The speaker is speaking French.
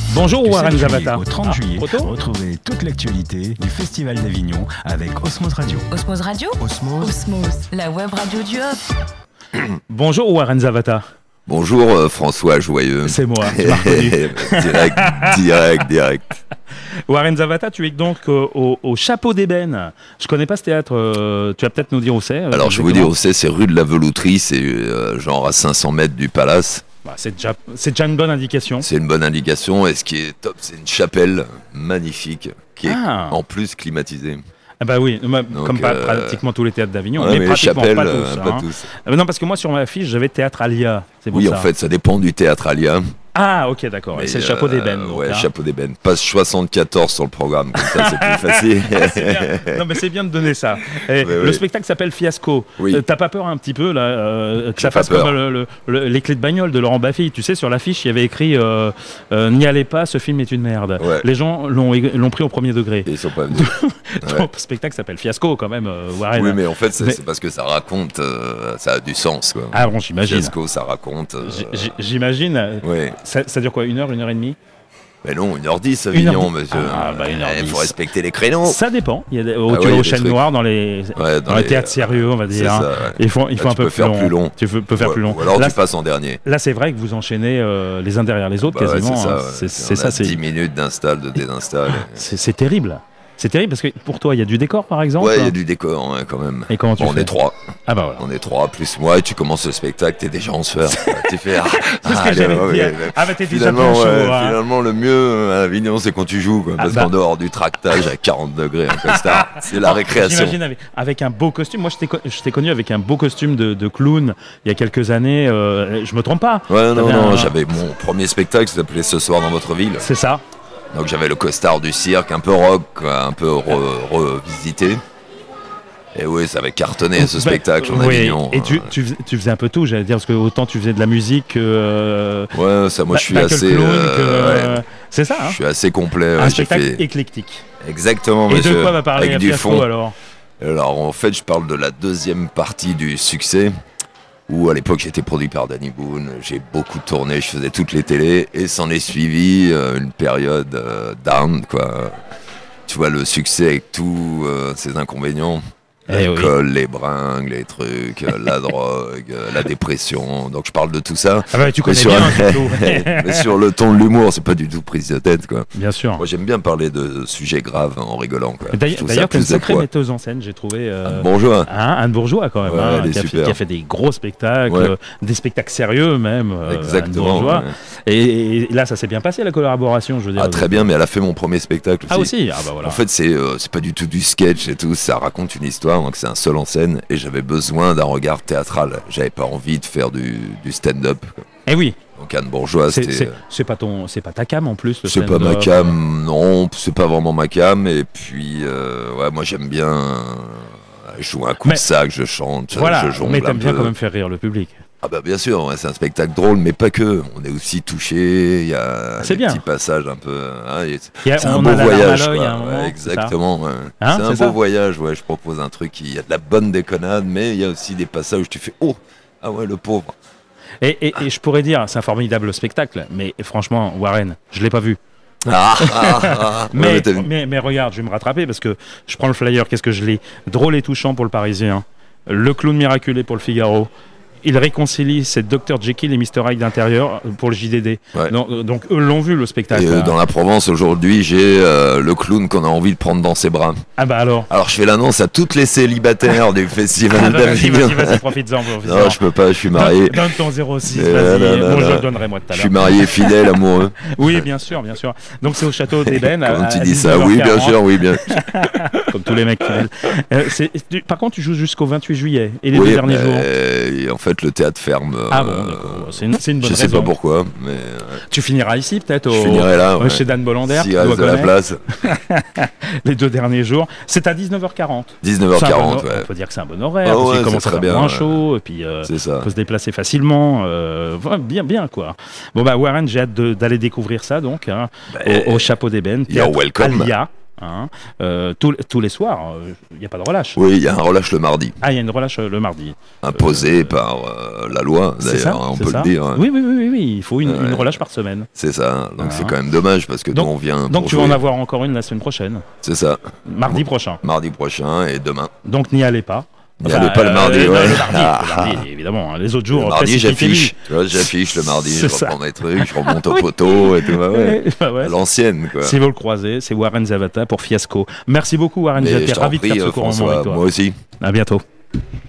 Bonjour Du Warren 7 juillet Zavata. au 30 juillet, Proto retrouvez toute l'actualité du Festival d'Avignon avec Osmose Radio. Osmose Radio. Osmose, la web radio du Hop. Bonjour Warren Zavata. Bonjour François Joyeux. C'est moi, tu m'as reconnu. direct. Warren Zavata, tu es donc au Chapeau d'Ébène. Je connais pas ce théâtre, tu vas peut-être nous dire où c'est. Alors je vous dis où c'est rue de la Velouterie, c'est genre à 500 mètres du Palace. Bah, c'est déjà une bonne indication. C'est une bonne indication et ce qui est top, c'est une chapelle magnifique qui est en plus climatisée. Ah bah oui, Donc, comme pratiquement tous les théâtres d'Avignon, ouais, mais pratiquement chapelle, pas tous. Non, parce que moi sur ma fiche, j'avais Théâtre Alia. C'est pour Oui, ça. en fait, ça dépend du théâtre Alia. Ah, ok, d'accord. Et c'est le Chapeau d'Ébène. Ouais, Chapeau d'Ébène. Passe 74 sur le programme, comme ça, c'est plus facile. C'est bien. Non, mais c'est bien de donner ça. Et le spectacle s'appelle Fiasco. Oui. T'as pas peur un petit peu là que ça fasse peur. comme les clés de bagnole de Laurent Baffy. Tu sais, sur l'affiche, il y avait écrit n'y allez pas, ce film est une merde. Ouais. Les gens l'ont pris au premier degré. Et ils sont pas venus. Ton spectacle s'appelle Fiasco quand même, Warren. Oui, mais en fait, c'est parce que ça raconte, ça a du sens, quoi. Ah bon, j'imagine. Fiasco, ça raconte. J'imagine. Ouais. Ça dure quoi, une heure et demie? Mais non, 1h10 Avignon, monsieur. Ah, bah, 1h10. Il faut respecter les créneaux. Ça dépend. Il y a tu il y vas a aux des chaînes trucs. noires dans les théâtres sérieux, on va dire. C'est ça, ouais. Il faut Là, un tu peu peux faire plus long. Tu peux faire plus long. Ou alors Là, tu passes en dernier. là, c'est vrai que vous enchaînez les uns derrière les autres quasiment. Ouais, c'est ça. hein. Ouais. C'est On ça. a C'est 10 minutes d'install, de désinstall. c'est terrible. C'est terrible parce que pour toi, il y a du décor par exemple. Ouais, il y a du décor, ouais, quand même. Et comment tu On fais est 3. Ah bah voilà. On est 3 plus moi, et tu commences le spectacle, t'es déjà en sueur. Tu fais. C'est ce que j'allais te dire. Ah bah t'es déjà bien chaud. Hein. Finalement, le mieux à Avignon, c'est quand tu joues, quoi, parce qu'en dehors du tractage à 40 degrés en costard, c'est la récréation. J'imagine avec un beau costume. Moi, je t'ai connu avec un beau costume de clown il y a quelques années. Je me trompe pas. Ouais, non, j'avais mon premier spectacle qui s'appelait Ce soir dans votre ville. C'est ça. Donc j'avais le costard du cirque, un peu rock, quoi, un peu revisité. Et oui, ça avait cartonné ce spectacle en Avignon. Et tu faisais un peu tout, j'allais dire, parce que autant tu faisais de la musique que... Ouais, ça, moi je suis que assez... le clown, ouais. C'est ça, hein. Je suis assez complet. Un Ouais, spectacle éclectique. Exactement, Et monsieur. de quoi va parler avec à du Fiasco, fond. alors En fait, je parle de la deuxième partie du succès, où à l'époque j'étais produit par Danny Boone, j'ai beaucoup tourné, je faisais toutes les télés, et s'en est suivi une période down, quoi. Tu vois, le succès avec tous ses inconvénients. L'alcool, les bringues, les trucs, la drogue, la dépression. Donc je parle de tout ça. Ah bah tu connais bien, surtout. Mais sur le ton de l'humour, c'est pas du tout prise de tête, quoi. Bien sûr. Moi j'aime bien parler de sujets graves en rigolant, quoi. D'ailleurs, t'es une sacrée metteuse en scène, j'ai trouvé. Anne Bourgeois. Anne Bourgeois, quand même. Ouais, qui a fait des gros spectacles, des spectacles sérieux même. Exactement. Ouais. Et là, ça s'est bien passé, la collaboration, je veux dire. Ah, très bien, mais elle a fait mon premier spectacle aussi. Ah, aussi. Ah, bah voilà. En fait, c'est pas du tout du sketch et tout, ça raconte une histoire, donc c'est un seul en scène, et j'avais besoin d'un regard théâtral. J'avais pas envie de faire du stand-up, quoi. Eh oui. Donc Anne Bourgeois, c'était... C'est pas ta cam en plus, le c'est stand-up. pas ma cam, non, c'est pas vraiment ma cam, et puis, ouais, moi j'aime bien... je joue un coup de sac, je chante, je jongle mais t'aimes un bien peu. quand même faire rire le public. Ah bah bien sûr, ouais, c'est un spectacle drôle, mais pas que. On est aussi touché, il y a des petits passages un peu... Hein, c'est un beau voyage, quoi. Exactement. Ouais. Hein, c'est un beau voyage, ouais. Je propose un truc, il y a de la bonne déconnade, mais il y a aussi des passages où tu fais « Oh, ah ouais, le pauvre ». Et je pourrais dire, c'est un formidable spectacle, mais franchement, Warren, je l'ai pas vu. Mais regarde, je vais me rattraper parce que je prends le flyer, qu'est-ce que je lis? Drôle et touchant pour le Parisien, le clown miraculé pour le Figaro. Il réconcilie cette Dr Jekyll et Mr Hyde d'intérieur pour le JDD. Ouais. Donc eux l'ont vu le spectacle. Et dans la Provence aujourd'hui, j'ai le clown qu'on a envie de prendre dans ses bras. Ah bah alors. Alors je fais l'annonce à toutes les célibataires du festival d'Avignon. Vas-y, profites-en. Non, je peux pas, je suis marié. Donne ton 06, vas-y. Moi je le donnerai moi tout à l'heure. Je suis marié, fidèle, amoureux. Oui, bien sûr. Donc c'est au château d'Ébène. Quand tu dis ça, oui, bien sûr, oui, bien. Comme tous les mecs fidèles. Par contre, tu joues jusqu'au 28 juillet et les deux derniers jours. En fait, le théâtre ferme. Ah bon, d'accord. C'est une bonne raison. Je sais pas pourquoi, mais... Tu finiras ici, peut-être Je finirai là, chez Dan Bolander. S'il reste de la place. Les deux derniers jours. C'est à 19h40. 19h40, ouais. On peut dire que c'est un bon horaire. Parce qu'il commence à faire moins chaud, et puis on peut se déplacer facilement. Bien, quoi. Bon, bah, Warren, j'ai hâte d'aller découvrir ça, donc, au Chapeau d'Ébène. You're welcome. Alia. Hein. Tous les soirs, il n'y a pas de relâche. Oui, il y a un relâche le mardi. Ah, il y a une relâche le mardi. Imposé par la loi, d'ailleurs, on peut le dire. Oui, il faut une relâche par semaine. C'est ça, donc c'est quand même dommage parce que nous on vient. Donc tu vas en avoir encore une la semaine prochaine. C'est ça. Mardi prochain. Mardi prochain et demain. Donc n'y allez pas. N'y allez pas le mardi, le mardi, évidemment. Les autres jours, le mardi, j'affiche. Tu vois, j'affiche le mardi, je reprends mes trucs, je remonte au poteau et tout. À l'ancienne, quoi. Si vous le croisez, c'est Warren Zavata pour Fiasco. Merci beaucoup, Warren. J'étais ravi de faire ce courant avec toi. Moi aussi. À bientôt.